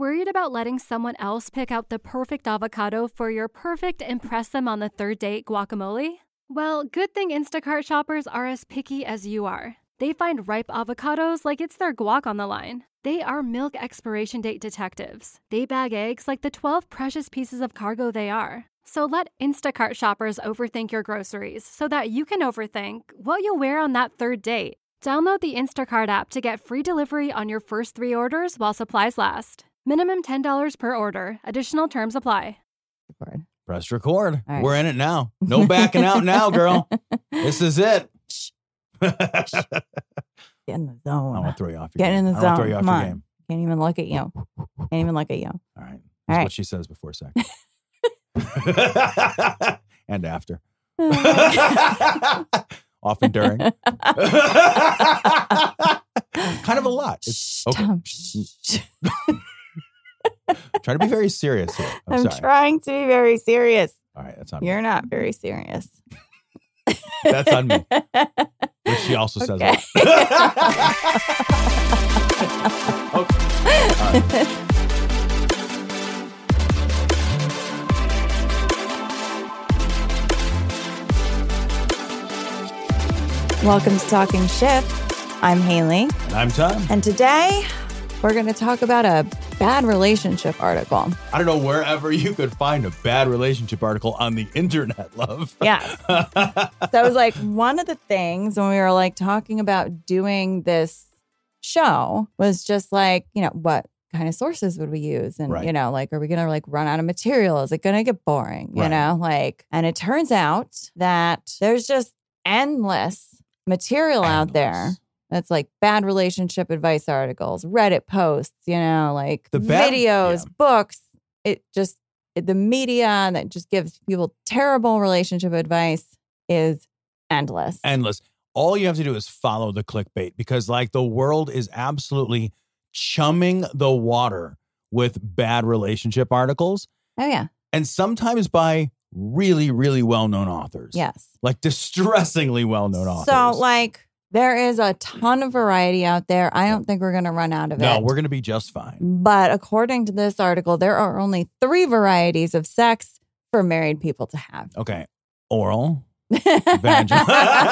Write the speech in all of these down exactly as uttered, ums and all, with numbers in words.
Worried about letting someone else pick out the perfect avocado for your perfect impress them on the third date guacamole? Well, good thing Instacart shoppers are as picky as you are. They find ripe avocados like it's their guac on the line. They are milk expiration date detectives. They bag eggs like the twelve precious pieces of cargo they are. So let Instacart shoppers overthink your groceries so that you can overthink what you'll wear on that third date. Download the Instacart app to get free delivery on your first three orders while supplies last. Minimum ten dollars per order. Additional terms apply. Record. Press record. All right. We're in it now. No backing out now, girl. This is it. Get in the zone. I want to throw you off your Get game. in the I zone. want to throw you off Come your on. game. Can't even look at you. Can't even look at you. All right. All That's right. what she says before sex. And after. Often during. Kind of a lot. It's, okay. Tom, shh. Trying to be very serious here. I'm, I'm sorry. trying to be very serious. All right. That's on You're me. not very serious. That's on me. Which she also says Okay. a lot. Okay. All right. Welcome to Talking Ship. I'm Haley. And I'm Tom. And today we're going to talk about a bad relationship article. I don't know wherever you could find a bad relationship article on the internet, love. Yes. That was like one of the things when we were like talking about doing this show was just like, you know, what kind of sources would we use? And, Right. you know, like, are we going to like run out of material? Is it going to get boring? You Right. know, like, and it turns out that there's just endless material out there. Endless. That's like bad relationship advice articles, Reddit posts, you know, like The bad- videos, yeah. books. It just, it- the media that just gives people terrible relationship advice is endless. Endless. All you have to do is follow the clickbait because, like, the world is absolutely chumming the water with bad relationship articles, Oh, yeah. and sometimes by really, really well-known authors. Yes. Like distressingly well-known authors. So, like, there is a ton of variety out there. I don't think we're going to run out of no, it. we're going to be just fine. But according to this article, there are only three varieties of sex for married people to have. Okay. Oral. no, Vaginal.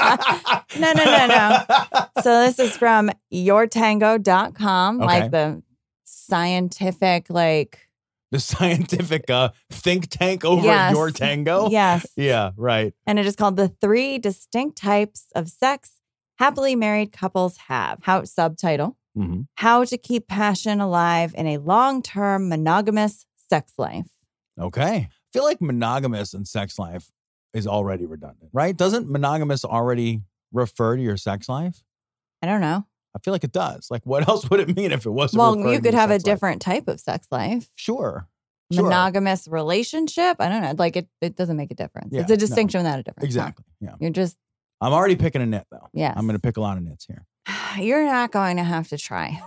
no, no, no. So this is from your tango dot com, Okay. like the scientific, like, The scientific uh, think tank over Yes. at Your Tango. yes. Yeah, right. And it is called The Three Distinct Types of Sex Happily Married Couples Have. How subtitle, hmm How to Keep Passion Alive in a Long-Term Monogamous Sex Life. Okay. I feel like monogamous and sex life is already redundant, right? Doesn't monogamous already refer to your sex life? I don't know. I feel like it does. Like, what else would it mean if it wasn't? Well, referring you to could your have a sex life? different type of sex life. Sure. Sure. Monogamous relationship. I don't know. Like it, it doesn't make a difference. Yeah, it's a no. distinction without a difference. Exactly. Yeah. You're just, I'm already picking a nit, though. yes. I'm going to pick a lot of nits here. You're not going to have to try.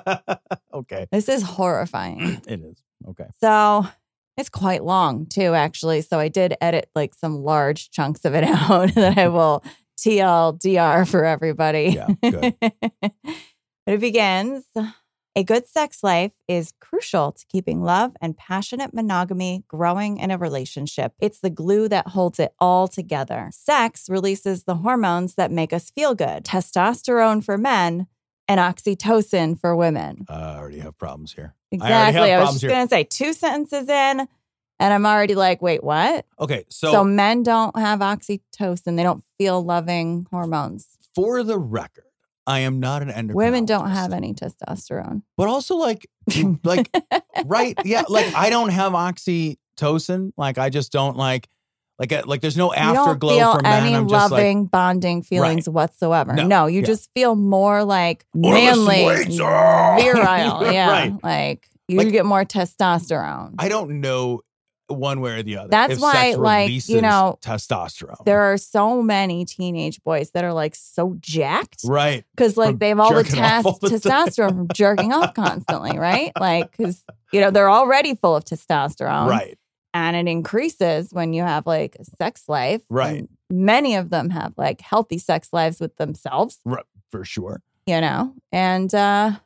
Okay. This is horrifying. It is. Okay. So it's quite long too, actually. So I did edit like some large chunks of it out that I will T L D R for everybody. Yeah, good. But it begins. A good sex life is crucial to keeping love and passionate monogamy growing in a relationship. It's the glue that holds it all together. Sex releases the hormones that make us feel good. Testosterone for men and oxytocin for women. Uh, I already have problems here. Exactly. I already have I, was problems just here. going to say two sentences in, and I'm already like, wait, what? Okay. So, So, men don't have oxytocin. They don't feel loving hormones. for the record, I am not an endocrinologist. Women don't have any testosterone. But also, like, like, right? Yeah. Like, I don't have oxytocin. Like, I just don't like, like, uh, like, there's no You don't afterglow feel for men. any I'm just like, loving, bonding feelings whatsoever. No. No, you Yeah. just feel more like Or the manly, sweets. Ah! virile. Yeah. Right. Like you Like- get more testosterone. I don't know one way or the other. That's if why, sex like, releases you know, testosterone. There are so many teenage boys that are like so jacked. Right. Because like From they have all the, jerking off test- all the time. testosterone from jerking off constantly, right? Like, because, you know, they're already full of testosterone. Right. And it increases when you have like a sex life. Right. And many of them have like healthy sex lives with themselves, Right. For sure. you know? And, uh,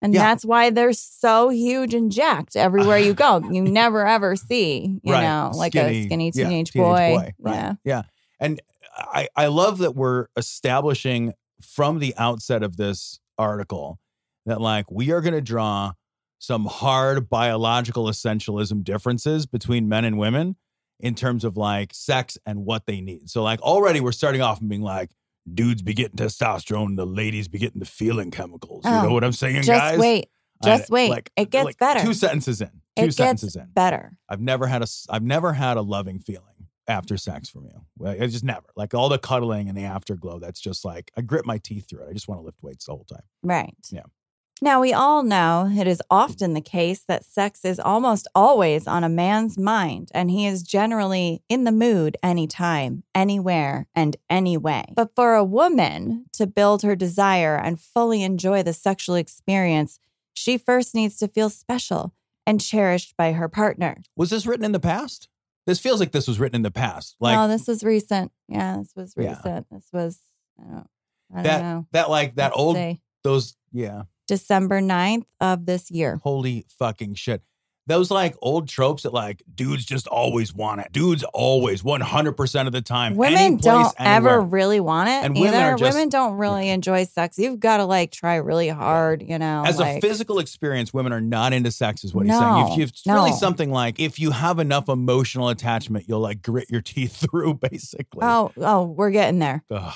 And Yeah. that's why they're so huge and jacked everywhere you go. You never ever see, you Right. know, like Skinny- a skinny yeah, teenage, teenage boy. boy. Right. Yeah. Yeah. And I, I love that we're establishing from the outset of this article that like we are going to draw some hard biological essentialism differences between men and women in terms of like sex and what they need. So like already we're starting off and being like, dudes be getting testosterone, the ladies be getting the feeling chemicals. You Oh, know what I'm saying, Just guys? wait. Just I- wait. like- it gets like better. Two sentences in. Two it gets sentences in. better. I've never had a s- I've never had a loving feeling after sex from you. Well, I just never. Like all the cuddling and the afterglow, that's just like I grit my teeth through it. I just want to lift weights the whole time. Right. Yeah. Now, we all know it is often the case that sex is almost always on a man's mind, and he is generally in the mood anytime, anywhere, and anyway. But for a woman to build her desire and fully enjoy the sexual experience, she first needs to feel special and cherished by her partner. Was this written in the past? This feels like this was written in the past. Like no, this was recent. Yeah, this was Yeah. recent. This was, I don't, I that don't know. that like that Let's old see. those yeah. December ninth of this year. Holy fucking shit. Those like old tropes that like dudes just always want it. Dudes always one hundred percent of the time. any Women place, don't anywhere. ever really want it And either. women are just- women don't really enjoy sex. You've got to like try really hard, you know. As like, a physical experience, women are not into sex, is what he's No, saying. If, if it's really no. something like if you have enough emotional attachment, you'll like grit your teeth through, basically. oh, oh, we're getting there. Ugh.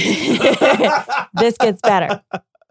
This gets better.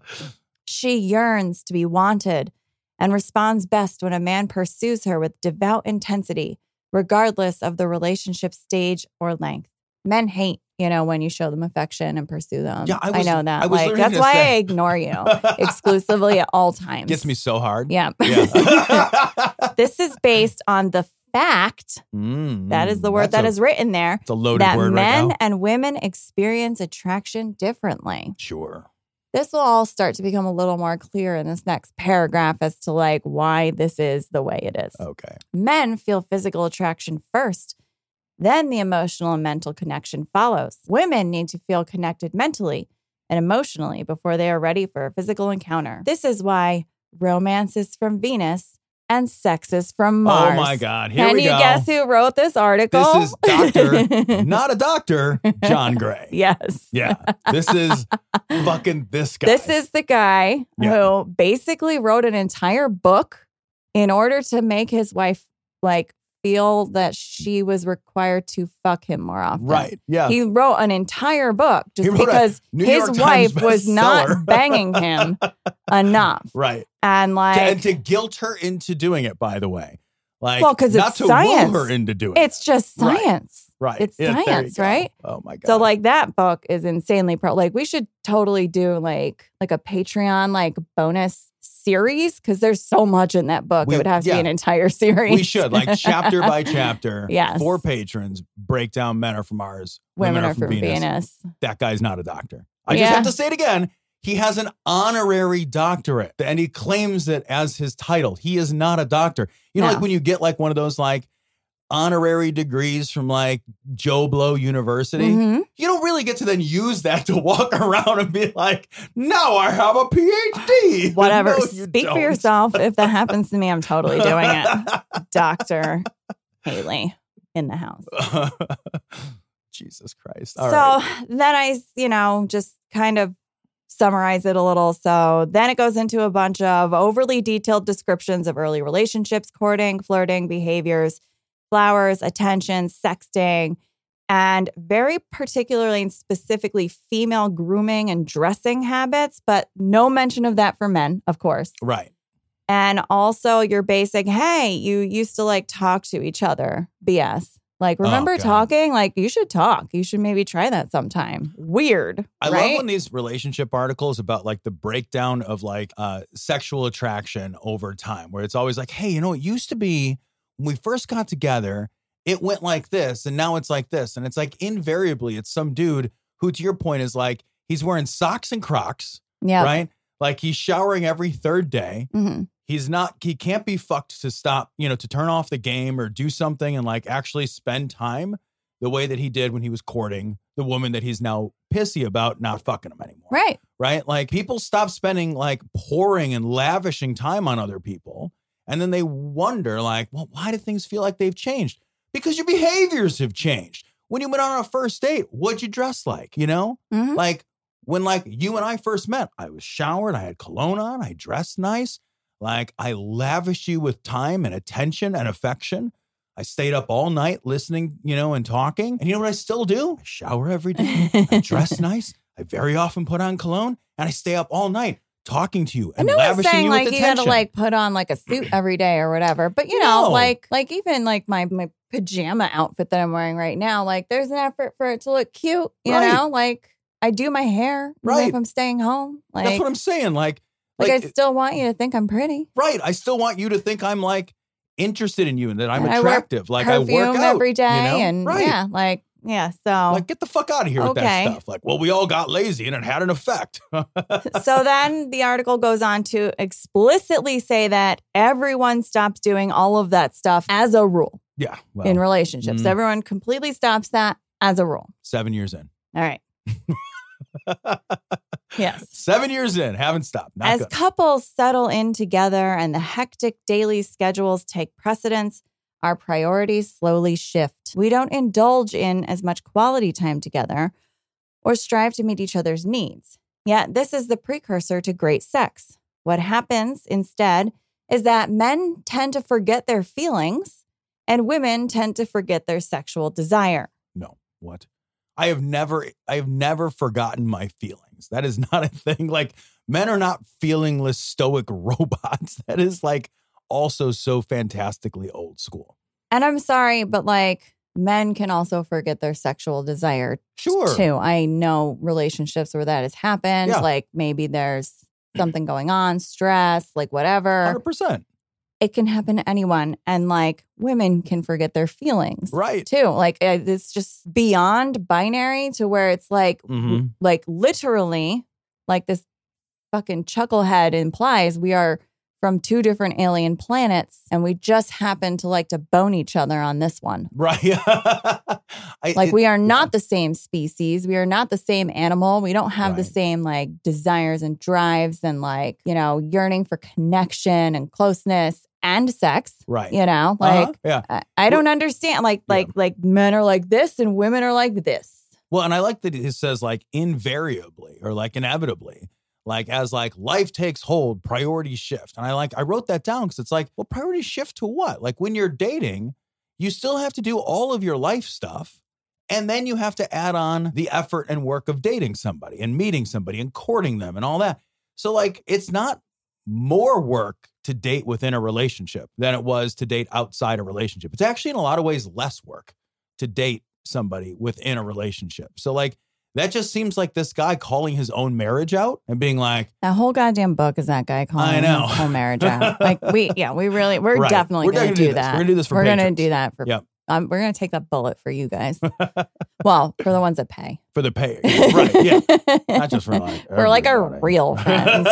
She yearns to be wanted and responds best when a man pursues her with devout intensity, regardless of the relationship stage or length. Men hate, you know, when you show them affection and pursue them. Yeah, I was- know that. I was like literally that's gonna why say- I ignore you exclusively at all times. Gets me so hard. Yeah. Yeah. This is based on the fact, Mm, that is the word that's that a- is written there, It's a loaded that word men right now. and women experience attraction differently. Sure. This will all start to become a little more clear in this next paragraph as to like why this is the way it is. Okay. Men feel physical attraction first, then the emotional and mental connection follows. Women need to feel connected mentally and emotionally before they are ready for a physical encounter. This is why romance is from Venus and sex is from Mars. Oh my God. Here Can we you go. guess who wrote this article? This is Doctor, not a doctor, John Gray. Yes. Yeah. This is fucking this guy. This is the guy Yeah. who basically wrote an entire book in order to make his wife like feel that she was required to fuck him more often. right. Yeah. He wrote an entire book He just wrote a because New his York wife Times was bestseller. not banging him enough. right. And like, and to guilt her into doing it, by the way. Like, Well, 'cause not it's to science. woo her into doing it's just Right. science. it. Right. it's Yeah, there you science, go. right? Oh my God. So like that book is insanely pro. Like we should totally do like like a Patreon like bonus series because there's so much in that book. We- it would have to yeah. be an entire series. we should, like chapter by chapter, Yes. for patrons, break down men are from Mars, Women are from Venus. That guy's not a doctor. I Yeah. just have to say it again. He has an honorary doctorate and he claims it as his title. He is not a doctor. You know, No. like when you get like one of those like honorary degrees from like Joe Blow University, Mhm. you don't really get to then use that to walk around and be like, now I have a P H D. Whatever. No, you Speak don't. for yourself. If that happens to me, I'm totally doing it. Doctor Haley in the house. Jesus Christ. All so right. then I, you know, just kind of summarize it a little. So then it goes into a bunch of overly detailed descriptions of early relationships, courting, flirting, behaviors, flowers, attention, sexting, and very particularly and specifically female grooming and dressing habits, but no mention of that for men, of course. Right. And also your basic, hey, you used to like talk to each other B S. Like, remember God. talking? Like, you should talk. You should maybe try that sometime. Weird. I right? love when these relationship articles about like the breakdown of like uh, sexual attraction over time, where it's always like, hey, you know, it used to be when we first got together, it went like this and now it's like this. And it's like invariably it's some dude who, to your point, is like, he's wearing socks and Crocs, Yeah. right? Like he's showering every third day. hmm He's not, he can't be fucked to stop, you know, to turn off the game or do something and like actually spend time the way that he did when he was courting the woman that he's now pissy about not fucking him anymore. Right. right? Like people stop spending like pouring and lavishing time on other people. And then they wonder like, well, why do things feel like they've changed? Because your behaviors have changed. When you went on a first date, what'd you dress like? You know, Mm-hmm. like when like you and I first met, I was showered, I had cologne on, I dressed nice. Like I lavished you with time and attention and affection. I stayed up all night listening, you know, and talking. And you know what I still do? I shower every day. I dress nice. I very often put on cologne and I stay up all night talking to you and no one's lavishing saying you like with you attention. gotta like put on like a suit every day or whatever. But you know, No. like like even like my my pajama outfit that I'm wearing right now, like there's an effort for it to look cute. You Right. know, like I do my hair even Right. if I'm staying home. Like That's what I'm saying. Like, like, like I still want you to think I'm pretty. right. I still want you to think I'm like interested in you and that I'm And I wear attractive. Like I Perfume work out every day, you know? and right. yeah, like yeah. So Like, get the fuck out of here with Okay. that stuff. Like, well, we all got lazy and it had an effect. so then the article goes on to explicitly say that everyone stops doing all of that stuff as a rule yeah. Well, in relationships. mm. Everyone completely stops that as a rule. seven years in. All right. Yes. Seven years in. Haven't stopped. Not As good. couples settle in together and the hectic daily schedules take precedence, our priorities slowly shift. We don't indulge in as much quality time together or strive to meet each other's needs. Yet, this is the precursor to great sex. What happens instead is that men tend to forget their feelings and women tend to forget their sexual desire. No. What? I have never, I have never forgotten my feelings. That is not a thing. Like men are not feelingless, stoic robots. That is like also so fantastically old school. And I'm sorry, but like men can also forget their sexual desire Sure. too. I know relationships where that has happened. Yeah. Like maybe there's something going on, stress, like one whatever. hundred percent. It can happen to anyone. And like women can forget their feelings Right. too. Like uh, it's just beyond binary to where it's like, Mhm. like literally, like this fucking chucklehead implies, we are from two different alien planets and we just happen to like to bone each other on this one. Right. I, Like it- we are not yeah. the same species. We are not the same animal. We don't have the Right. same like desires and drives and like, you know, yearning for connection and closeness and sex. Right. You know, Uh-huh. like Yeah. I, I don't understand. Like, Yeah. like, like men are like this and women are like this. Well, and I like that it says like invariably or like inevitably, like as like life takes hold, priorities shift. And I like, I wrote that down because it's like, well, priorities shift to what? Like when you're dating, you still have to do all of your life stuff. And then you have to add on the effort and work of dating somebody and meeting somebody and courting them and all that. So like, it's not more work to date within a relationship than it was to date outside a relationship. It's actually in a lot of ways less work to date somebody within a relationship. So like, that just seems like this guy calling his own marriage out and being like, That whole goddamn book is that guy calling I know. his whole marriage out. Like we, yeah, we really, we're Right. definitely We're going to gonna do do this. that. We're gonna do this for We're going to patrons. do that for. Yep. Um, we're going to take that bullet for you guys. Well, for the ones that pay. for the pay. Right. Yeah. Not just for like, We're like our everybody. real friends,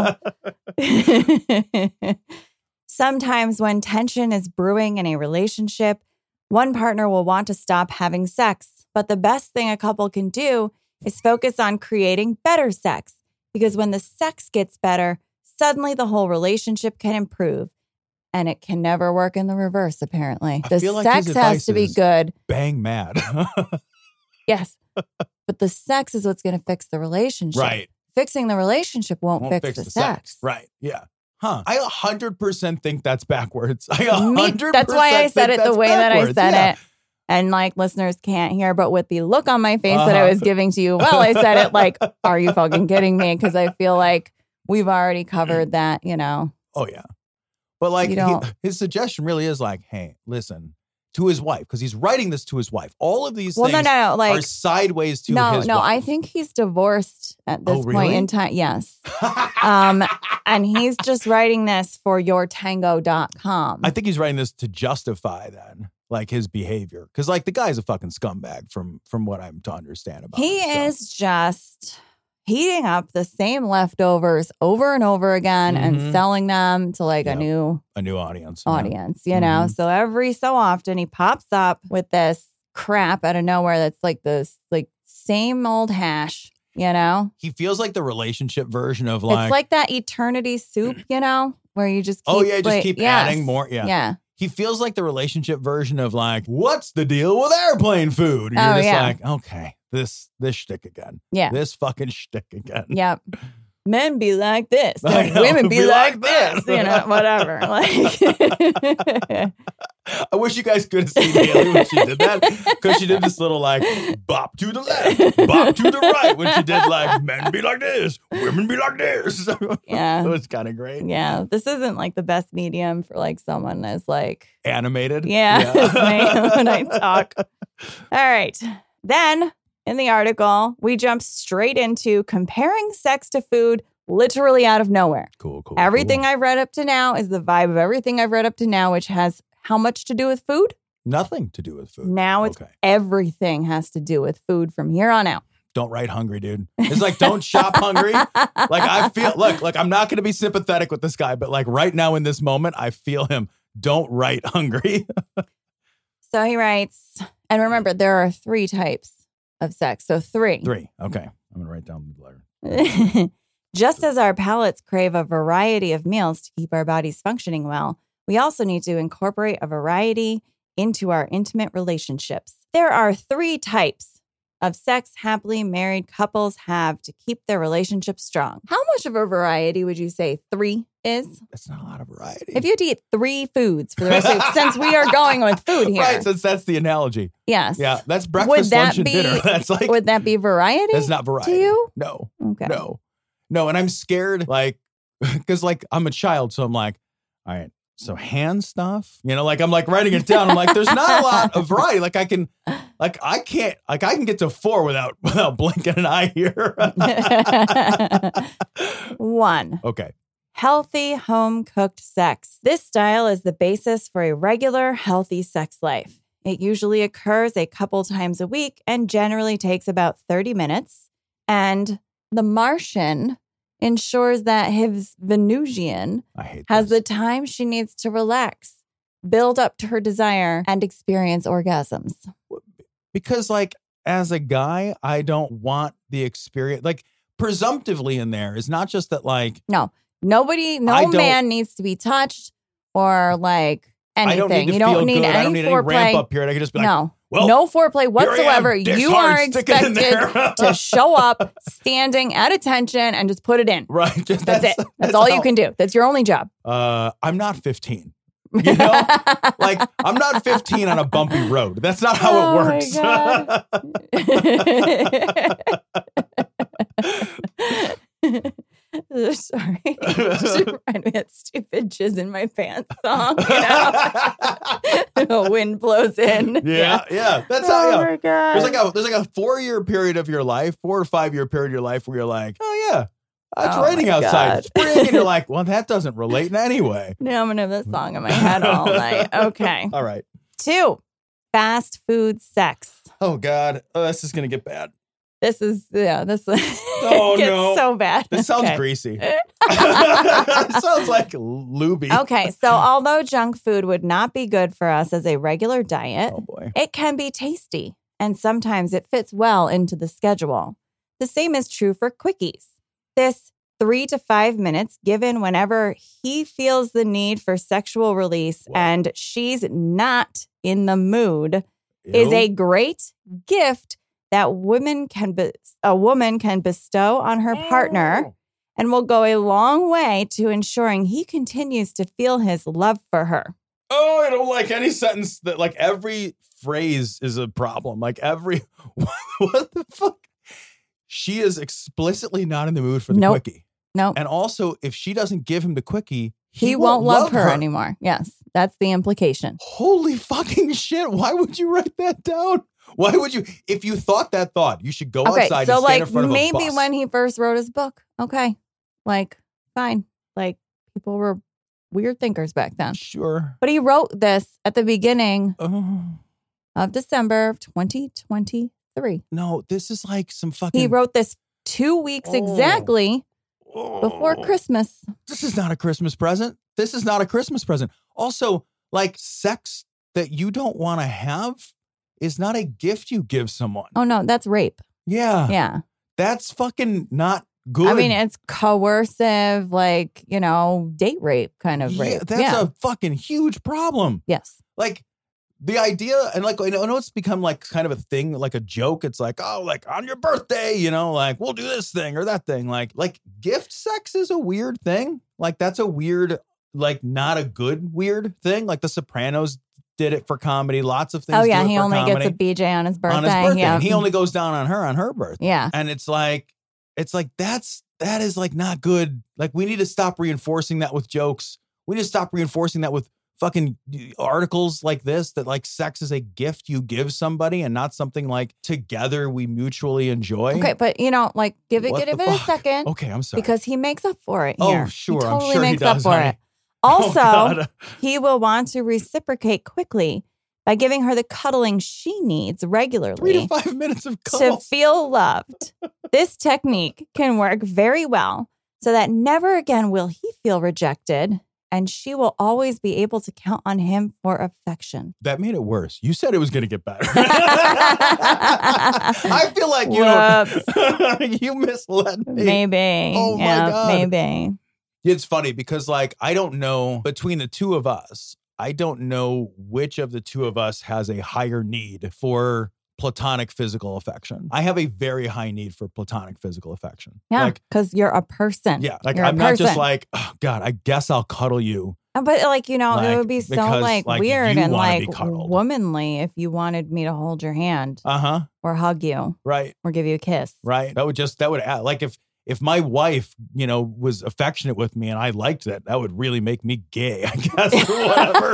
you know? Sometimes when tension is brewing in a relationship, one partner will want to stop having sex. But the best thing a couple can do is focus on creating better sex. Because when the sex gets better, suddenly the whole relationship can improve. And it can never work in the reverse, apparently. I The feel like sex his has advice to be is- good. Bang mad. Yes. But the sex is what's going to fix the relationship. Right. Fixing the relationship won't, Won't fix, the, sex. Right. Yeah. Huh. I one hundred percent think that's backwards. I Me- one hundred percent that's why I said think it the that's way that I backwards. said Yeah. it. And like listeners can't hear, but with the look on my face that I Uh-huh. was giving to you, well, I said it like, are you fucking kidding me? Because I feel like we've already covered that, you know. Oh, yeah. But like You he- don't- his suggestion really is like, hey, listen, to his wife, because he's writing this to his wife. All of these Well, no, things no, no. are Like, sideways to no, his no. wife. I think he's divorced at this Oh, point really? in time. Yes. Um, and he's just writing this for your tango dot com. I think he's writing this to justify then like his behavior. Because like the guy's a fucking scumbag from from what I'm to understand about He him, so. is just heating up the same leftovers over and over again Mhm. and selling them to like Yep. a new a new audience. yeah. audience, you know? Mhm. So every so often he pops up with this crap out of nowhere that's like this like same old hash. you know? He feels like the relationship version of like. It's like that eternity soup, you know, where you just keep. Oh, yeah, just like, keep yes. adding more. Yeah. Yeah. He feels like the relationship version of like, what's the deal with airplane food? And you're Oh, just yeah. like, okay, this this shtick again. Yeah. This fucking shtick again. Yep. Men be like this. I know, Women be, be like, like that. this. You know, whatever. Like, I wish you guys could have seen Haley when she did that, because she did this little like bop to the left, bop to the right when she did like men be like this, women be like this. Yeah. It was kind of great. yeah, this isn't like the best medium for like someone as like, Animated. yeah, as me when I talk. All right. Then in the article, we jump straight into comparing sex to food literally out of nowhere. Cool, cool. Everything cool. I've read up to now is the vibe of everything I've read up to now, which has how much to do with food? Nothing to do with food. Now it's okay. everything has to do with food from here on out. Don't write hungry, dude. It's like, don't shop hungry. Like, I feel, look, like, I'm not going to be sympathetic with this guy, but like right now in this moment, I feel him. Don't write hungry. So he writes, and remember, there are three types of sex. So three. Three. Okay. I'm going to write down the letter. Just as our palates crave a variety of meals to keep our bodies functioning well, we also need to incorporate a variety into our intimate relationships. There are three types of sex happily married couples have to keep their relationship strong. How much of a variety would you say three is? That's not a lot of variety. If you had to eat three foods for the rest of it, since we are going with food here. Right, since that's the analogy. Yes. Yeah, that's breakfast, that lunch, and be- dinner. That's like, Would that be variety? that's not variety. to you? No, Okay. no, no. And I'm scared, like, because like I'm a child, so I'm like, all right, so hand stuff, you know, like I'm like writing it down. I'm like, there's not a lot of variety. Like I can, like I can't, like I can get to four without without blinking an eye here. One. Okay. Healthy home-cooked sex. This style is the basis for a regular, healthy sex life. It usually occurs a couple times a week and generally takes about thirty minutes. And the Martian ensures that his Venusian I hate has this. the time she needs to relax, build up to her desire, and experience orgasms. Because like as a guy, I don't want the experience. Like presumptively in there is not just that like No, nobody, I no don't- man needs to be touched or like anything. I don't need to you feel don't need good. any I don't need foreplay. any ramp up period. I can just be like, no, well, no foreplay here I am, whatsoever. dick You hard, are stick it in expected there. to show up standing at attention and just put it in. right. Just, That's, it. That's, all you how- can do. That's your only job. Uh, I'm not fifteen. You know, like I'm not fifteen on a bumpy road. That's not how Oh it my works. Sorry. Just remind me of that stupid jizz in my pants song. You know? The wind blows in. yeah, yeah. That's Oh how. Yeah. my God. There's like a there's like a four year period of your life, four or five year period of your life where you're like, oh yeah, it's Oh raining my outside, God. it's spring, and you're like, well, that doesn't relate in any way. Now I'm going to have that song in my head all night. Okay. All right. Two, fast food sex. Oh God, oh, this is gonna get bad. This is, yeah, this Oh, it gets no. so bad. This sounds Okay. greasy. It sounds like looby. Okay, so although junk food would not be good for us as a regular diet, Oh boy. it can be tasty, and sometimes it fits well into the schedule. The same is true for quickies. This three to five minutes given whenever he feels the need for sexual release Whoa. and she's not in the mood is Ew. a great gift that women can be- a woman can bestow on her partner Oh. and will go a long way to ensuring he continues to feel his love for her. Oh, I don't like any sentence that like every phrase is a problem. Like every what the fuck? She is explicitly not in the mood for the Nope. quickie. No, And also, if she doesn't give him the quickie, he, won't, love, her, anymore. Yes, that's the implication. Holy fucking shit. Why would you write that down? Why would you? If you thought that thought, you should go Okay, outside so and stand like in front of a maybe bus. when he first wrote his book, okay, like fine, like people were weird thinkers back then. Sure. But he wrote this at the beginning Oh, of December of twenty twenty-three. no, this is like some fucking. He wrote this two weeks Oh. exactly before Oh. Christmas. This is not a Christmas present. This is not a Christmas present. Also, like sex that you don't want to have is not a gift you give someone. Oh no, that's rape. Yeah. Yeah. That's fucking not good. I mean, it's coercive, like, you know, date rape kind of yeah, rape. That's yeah. a fucking huge problem. Yes. Like the idea, and like, I know it's become like kind of a thing, like a joke. It's like, oh, like on your birthday, you know, like we'll do this thing or that thing. Like, like gift sex is a weird thing. Like that's a weird, like not a good weird thing. Like The Sopranos did it for comedy. Lots of things. Oh yeah, do it he for only comedy. gets a B J on his birthday. On his birthday, yeah. and he only goes down on her on her birthday. Yeah. And it's like, it's like that's that is like not good. Like we need to stop reinforcing that with jokes. We need to stop reinforcing that with fucking articles like this, that like sex is a gift you give somebody and not something like together we mutually enjoy. Okay, but you know, like give it, What give the it a fuck? second. Okay, I'm sorry. Because he makes up for it Oh, here. sure. He I'm totally sure he makes does, up for honey. it. Also, Oh, God. he will want to reciprocate quickly by giving her the cuddling she needs regularly Three to five minutes of to cuddles. feel loved. This technique can work very well so that never again will he feel rejected, and she will always be able to count on him for affection. That made it worse. You said it was going to get better. I feel like you don't, you misled me. Maybe. Oh, my yeah, God. Maybe. It's funny because like, I don't know between the two of us, I don't know which of the two of us has a higher need for platonic physical affection. I have a very high need for platonic physical affection. Yeah, Like, because you're a person. yeah. Like You're a I'm not just person. like, oh God, I guess I'll cuddle you. Uh, But like, you know, Like, it would be so because, like, like, weird you and wanna be like cuddled. womanly if you wanted me to hold your hand Uh-huh. or hug you Right. or give you a kiss. Right. That would just, that would add, like if, if my wife, you know, was affectionate with me and I liked that, that would really make me gay, I guess, or whatever.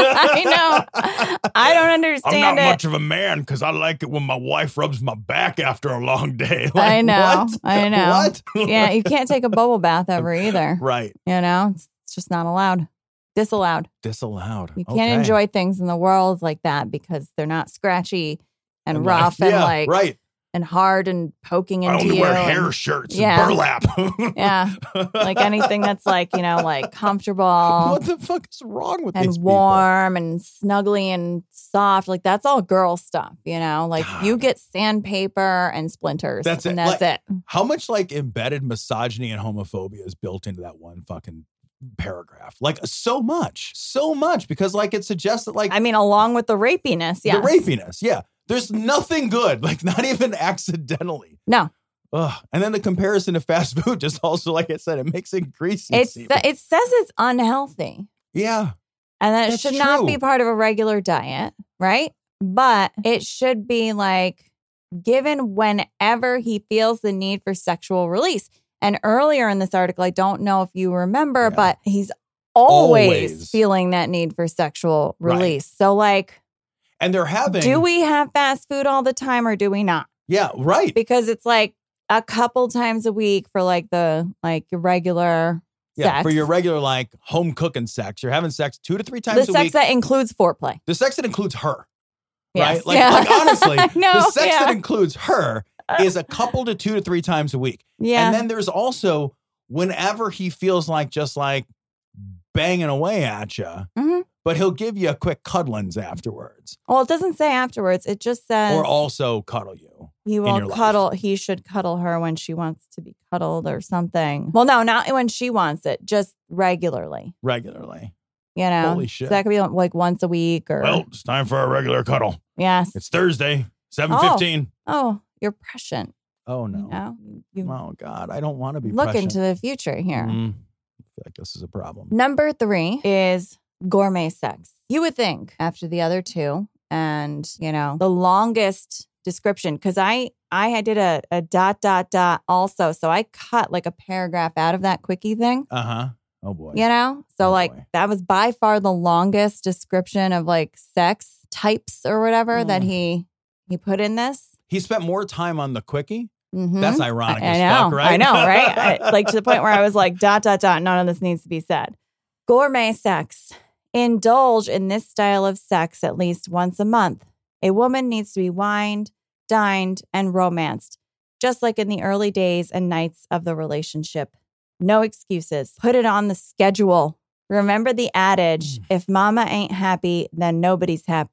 I know. I don't understand I'm not it. much of a man because I like it when my wife rubs my back after a long day. Like, I know. What? I know. What? Yeah, you can't take a bubble bath ever either. Right. You know, it's, it's just not allowed. Disallowed. Disallowed. You can't Okay. enjoy things in the world like that because they're not scratchy and, And rough like- and yeah, like right. and hard and poking into I only you. wear and- hair shirts Yeah. and burlap. Yeah. Like anything that's like, you know, like comfortable What the fuck is wrong with and these people? warm and snuggly and soft. Like that's all girl stuff, you know? Like you God. get sandpaper and splinters. That's it. And that's Like- it. How much like embedded misogyny and homophobia is built into that one fucking paragraph? Like so much, so much, because like it suggests that like I mean, along with the rapiness. Yes. the rapiness. Yeah. There's nothing good, like not even accidentally. No. Ugh. And then the comparison to fast food just also, like I said, it makes it greasy. It's seem- it says it's unhealthy yeah. and that it That's should not true. be part of a regular diet, right? But it should be like given whenever he feels the need for sexual release. And earlier in this article, I don't know if you remember, Yeah. but he's always, Always. feeling that need for sexual Right. release. So like, And they're having. do we have fast food all the time or do we not? Yeah, right. Because it's like a couple times a week for like the like your regular Yeah, sex. for your regular like home cooking sex. You're having sex two to three the times a sex week. that includes foreplay. The sex that includes her. Yes. Right? Like, Yeah. like honestly, No, the sex yeah. that includes her is a couple to two to three times a week. Yeah. And then there's also whenever he feels like just like banging away at you, Mhm. but he'll give you a quick cuddlings afterwards, Well, it doesn't say afterwards. It just says or also cuddle you. he your will life. cuddle. He should cuddle her when she wants to be cuddled or something. Well, no, not when she wants it, just regularly. Regularly. You know, Holy shit. So that could be like once a week or Well, it's time for a regular cuddle. yes. It's Thursday, seven fifteen. Oh, you're prescient. Oh, no. You know, you Oh, God. I don't want to be look prescient. into the future here. Mhm. I feel like this is a problem. Number three is gourmet sex. You would think after the other two, and you know the longest description because I I did a, a dot dot dot also, so I cut like a paragraph out of that quickie thing. Uh huh. Oh, boy. You know, so Oh, like boy. that was by far the longest description of like sex types or whatever that Mm. he he put in this. He spent more time on the quickie. Mhm. That's ironic I, as I know, fuck, right? I know, right? I, like to the point where I was like, dot, dot, dot, none of this needs to be said. Gourmet sex. Indulge in this style of sex at least once a month. A woman needs to be wined, dined, and romanced, just like in the early days and nights of the relationship. No excuses. Put it on the schedule. Remember the adage, Mm. if mama ain't happy, then nobody's happy.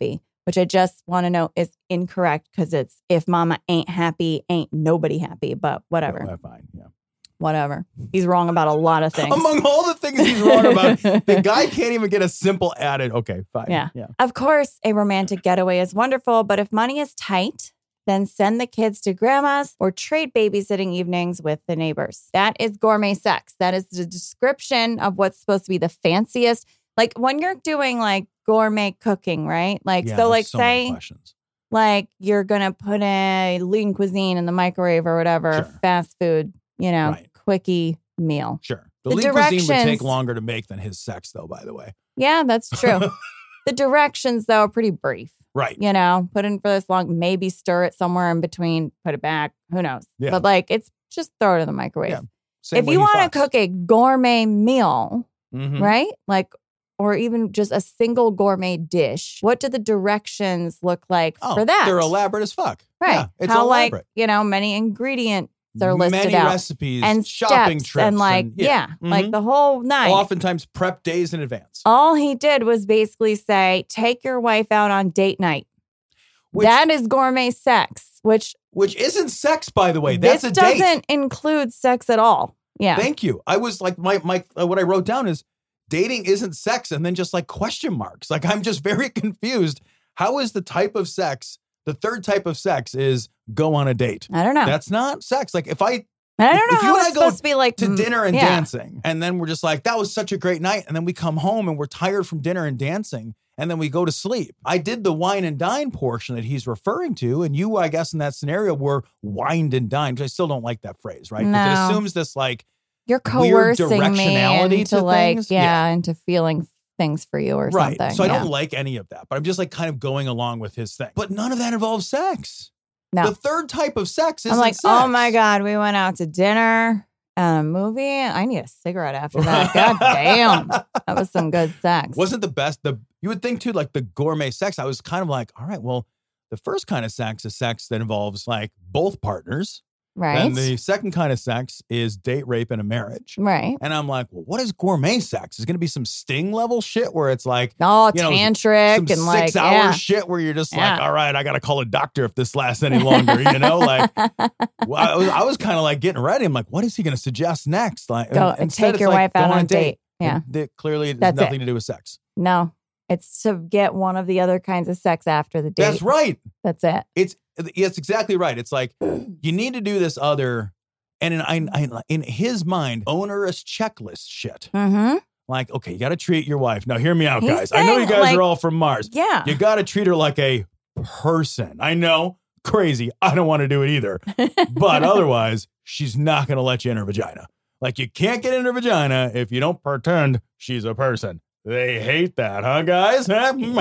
which I just want to know is incorrect because it's if mama ain't happy, ain't nobody happy, but whatever. Oh, fine. Yeah. Whatever. He's wrong about a lot of things. Among all the things he's wrong about, the guy can't even get a simple added. Okay, fine. Yeah. yeah. Of course, a romantic getaway is wonderful, but if money is tight, then send the kids to grandma's or trade babysitting evenings with the neighbors. That is gourmet sex. That is the description of what's supposed to be the fanciest. Like when you're doing like gourmet cooking, right? Like, Yeah, so there's like so many say, questions. like you're going to put a lean cuisine in the microwave or whatever, Sure. fast food, you know, Right. quickie meal. Sure. The, The lean cuisine would take directions- longer to make than his sex, though, by the way. Yeah, that's true. The directions, though, are pretty brief. Right. You know, put in for this long, maybe stir it somewhere in between, put it back. Who knows? Yeah. But like, it's just throw it in the microwave. Yeah. Same If way you he want to fucks. cook a gourmet meal, Mhm. right? Like, or even just a single gourmet dish, what do the directions look like Oh, for that? they're elaborate as fuck. Right. Yeah, it's How elaborate. like, you know, many ingredients are listed Many out. recipes, and shopping steps trips. and like, yeah, like Mhm. the whole nine. Oftentimes prep days in advance. All he did was basically say, take your wife out on date night. Which, that is gourmet sex, which which isn't sex, by the way. That's this a date. doesn't include sex at all. Yeah. Thank you. I was like, my, my, uh, what I wrote down is dating isn't sex. And then just like question marks. Like, I'm just very confused. How is the type of sex, the third type of sex is go on a date? I don't know. That's not sex. Like if I, I don't if- know if you how and I it's go supposed to be like to mm, dinner and yeah. dancing, and then we're just like, that was such a great night. And then we come home and we're tired from dinner and dancing. And then we go to sleep. I did the wine and dine portion that he's referring to. And you, I guess, in that scenario were wined and dined. I still don't like that phrase, right? Because No. it assumes this like, You're weird coercing me directionality into to like, things. yeah, into feeling things for you or right. something. So I yeah. don't like any of that, but I'm just like kind of going along with his thing. But none of that involves sex. No. The third type of sex is I'm like, oh my God, we went out to dinner and a movie. I need a cigarette after that. God damn. That was some good sex. Wasn't the best. The you would think too, like the gourmet sex. I was kind of like, all right, well, the first kind of sex is sex that involves like both partners. right. And the second kind of sex is date rape in a marriage. right. And I'm like, well, what is gourmet sex? Is going to be some Sting level shit where it's like Oh, you know, tantric some and like, six hour yeah. shit where you're just like, Yeah. all right, I got to call a doctor if this lasts any longer, you know? Like, well, I was, I was kind of like getting ready. I'm like, what is he going to suggest next? Like, Go and and instead take it's your like, wife out go on a date. Yeah. And that clearly has That's it. nothing to do with sex. No, it's to get one of the other kinds of sex after the date. That's right. That's it. It's it's exactly right. It's like you need to do this other, and in I, I, in his mind, onerous checklist shit. Mm-hmm. Like, okay, you got to treat your wife. Now, hear me out, He's guys. I know you saying, guys like- are all from Mars. Yeah. You got to treat her like a person. I know, crazy. I don't want to do it either. But otherwise, she's not going to let you in her vagina. Like, you can't get in her vagina if you don't pretend she's a person. They hate that, huh, guys?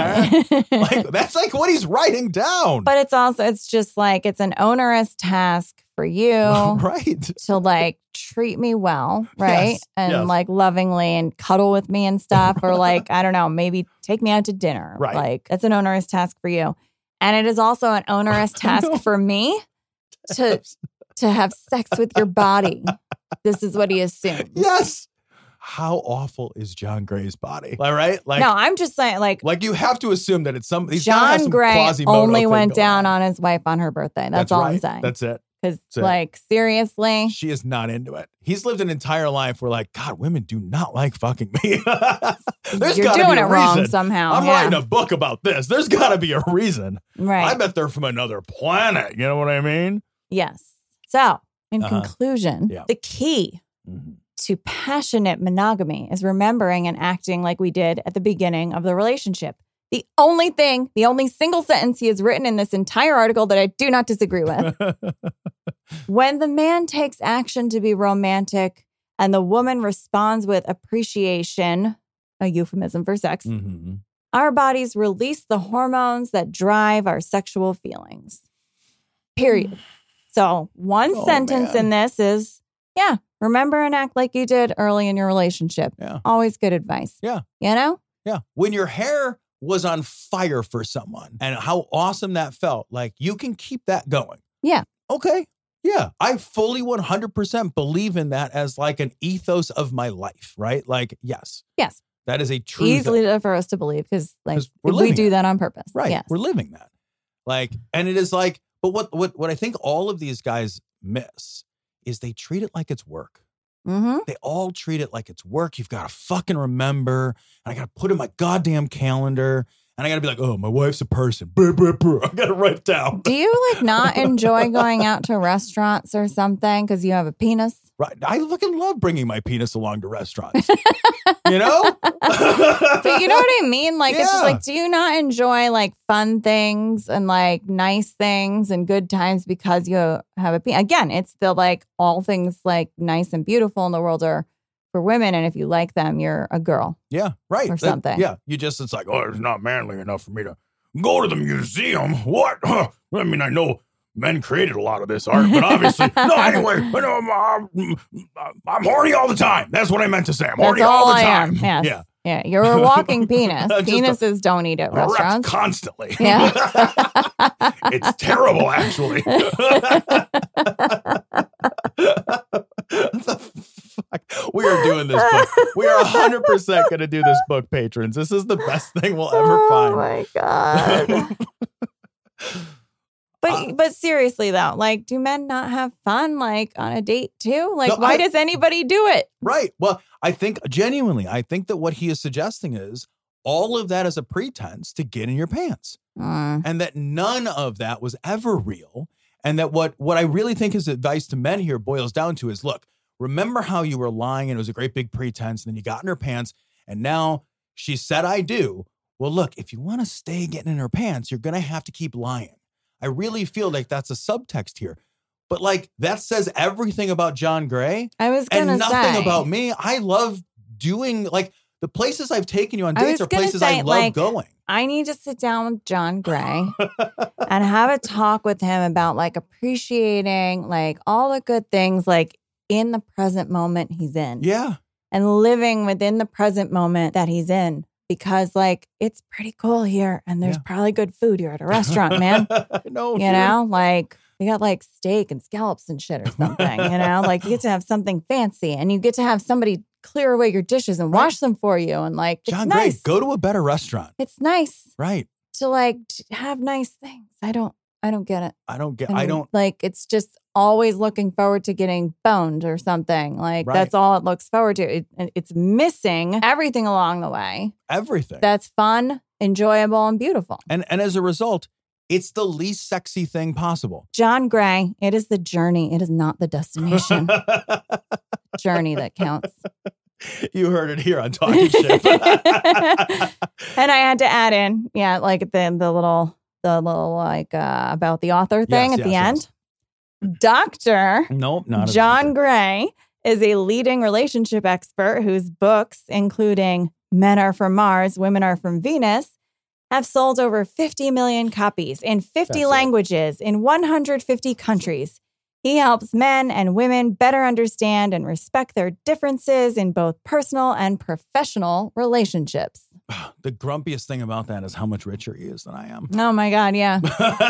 Like, that's like what he's writing down. But it's also, it's just like, it's an onerous task for you right. to like treat me well, right? Yes, and yes. like lovingly and cuddle with me and stuff. Or like, I don't know, maybe take me out to dinner. Right. Like, it's an onerous task for you. And it is also an onerous task No. for me to to have sex with your body. This is what he assumes. Yes. How awful is John Gray's body? All right. Like, no, I'm just saying, like, like you have to assume that it's some. He's gotta have John some Gray Quasimodo only thing went going down on his wife on her birthday. That's, all right. I'm saying. That's it. Because, it. like, seriously, She is not into it. He's lived an entire life where, like, God, women do not like fucking me. There's you're gotta doing be it a wrong reason. somehow. I'm yeah. writing a book about this. There's got to be a reason. right. I bet they're from another planet. You know what I mean? Yes. So, in Uh-huh. conclusion, Yeah. the key to passionate monogamy is remembering and acting like we did at the beginning of the relationship. The only thing, the only single sentence he has written in this entire article that I do not disagree with. When the man takes action to be romantic and the woman responds with appreciation, a euphemism for sex, Mm-hmm. our bodies release the hormones that drive our sexual feelings. Period. So one Oh, sentence man. in this is, yeah, remember and act like you did early in your relationship. Yeah. Always good advice. Yeah. You know? Yeah. When your hair was on fire for someone and how awesome that felt, like you can keep that going. Yeah. Okay. Yeah. I fully one hundred percent believe in that as like an ethos of my life, right? Like, yes. Yes. That is a truth. Easily for us to believe because like we do it. that on purpose. Right. Yes. We're living that. Like, and it is like, but what, what, what I think all of these guys miss is they treat it like it's work. Mm-hmm. They all treat it like it's work. You've got to fucking remember. And I got to put it in my goddamn calendar. And I got to be like, oh, my wife's a person. Brr, brr, brr. I got to write it down. Do you like not enjoy going out to restaurants or something because you have a penis? Right. I fucking love bringing my penis along to restaurants. You know? But you know what I mean? Like, yeah. It's just like, do you not enjoy like fun things and like nice things and good times because you have a penis? Again, it's the like all things like nice and beautiful in the world are for women. And if you like them, you're a girl. Yeah. Right. Or something. That, yeah. You just, it's like, oh, it's not manly enough for me to go to the museum. What? Huh. I mean, I know men created a lot of this art, but obviously, no, anyway, you know, I'm, I'm, I'm horny all the time. That's what I meant to say. I'm horny That's all, all the I time. Am. Yes. Yeah. Yeah. You're a walking penis. Penises a, don't eat at restaurants. Constantly. Yeah. It's terrible, actually. What the fuck? We are doing this book. We are one hundred percent going to do this book, patrons. This is the best thing we'll ever oh find. Oh, my God. But uh, but seriously though, like, do men not have fun like on a date too? Like, no, why I, does anybody do it? Right. Well, I think genuinely, I think that what he is suggesting is all of that is a pretense to get in your pants, mm. and that none of that was ever real, and that what what I really think his advice to men here boils down to is, look, remember how you were lying and it was a great big pretense, and then you got in her pants, and now she said I do. Well, look, if you want to stay getting in her pants, you're going to have to keep lying. I really feel like that's a subtext here. But like that says everything about John Gray. I was gonna and nothing say, about me. I love doing like the places I've taken you on dates are places say, I love like, going. I need to sit down with John Gray and have a talk with him about like appreciating like all the good things like in the present moment he's in. Yeah. And living within the present moment that he's in. Because, like, it's pretty cool here, and there's yeah. probably good food here at a restaurant, man. no, you dude. know, like, we got, like, steak and scallops and shit or something, you know? Like, you get to have something fancy, and you get to have somebody clear away your dishes and wash right. them for you, and, like, it's John nice. Gray, go to a better restaurant. It's nice. Right. To, like, have nice things. I don't, I don't get it. I don't get, I, mean, I don't. Like, it's just always looking forward to getting boned or something. Like, right. that's all it looks forward to. It, it's missing everything along the way. Everything. That's fun, enjoyable, and beautiful. And and as a result, it's the least sexy thing possible. John Gray, it is the journey. It is not the destination. Journey that counts. You heard it here on Talking Shit. And I had to add in, yeah, like the the little the little like uh, about the author thing yes, at yes, the end. Yes. Doctor Nope, not John Gray is a leading relationship expert whose books, including Men Are From Mars, Women Are From Venus, have sold over fifty million copies in fifty That's languages it. in one hundred fifty countries. He helps men and women better understand and respect their differences in both personal and professional relationships. The grumpiest thing about that is how much richer he is than I am. Oh my God, yeah.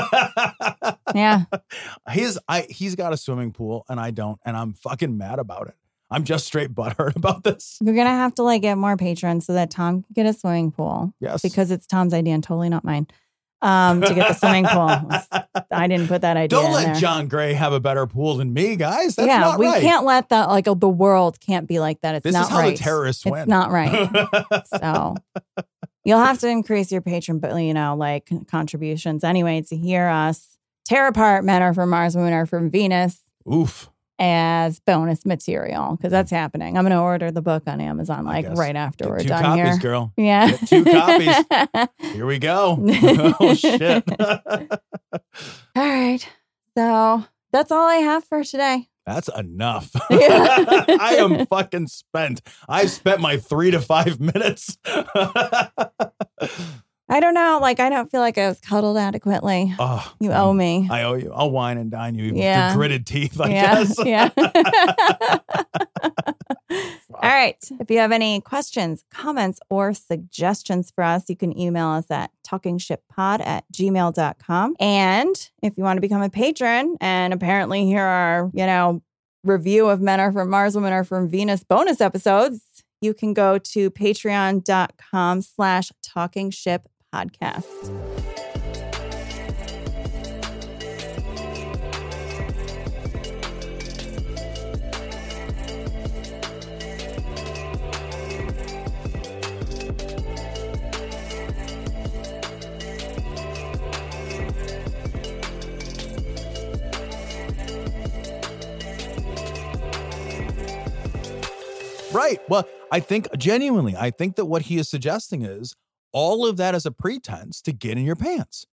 Yeah. His I he's got a swimming pool and I don't, and I'm fucking mad about it. I'm just straight butthurt about this. You're gonna have to like get more patrons so that Tom can get a swimming pool. Yes. Because it's Tom's idea and totally not mine. Um, to get the swimming pool. I didn't put that idea Don't in let there. John Gray have a better pool than me, guys. That's yeah, not we right. can't let that, like, the world can't be like that. It's this not is how right. the terrorists it's win. It's not right. So you'll have to increase your patron, but you know, like contributions anyway to hear us tear apart Men Are From Mars, Women Are From Venus. Oof. As bonus material, because that's happening. I'm going to order the book on Amazon like right after Get we're two done copies, here. Girl. Yeah, Get two copies. Here we go. Oh shit! All right, so that's all I have for today. That's enough. I am fucking spent. I've spent my three to five minutes. I don't know. Like, I don't feel like I was cuddled adequately. Oh, you owe me. I owe you. I'll wine and dine you. Yeah. Through gritted teeth, I yeah. guess. Yeah. All right. If you have any questions, comments, or suggestions for us, you can email us at talkingshippod at gmail dot com. And if you want to become a patron and apparently hear our, you know, review of Men Are From Mars, Women Are From Venus bonus episodes, you can go to patreon.com slash talking ship podcast. Right. Well, I think genuinely, I think that what he is suggesting is all of that is a pretense to get in your pants.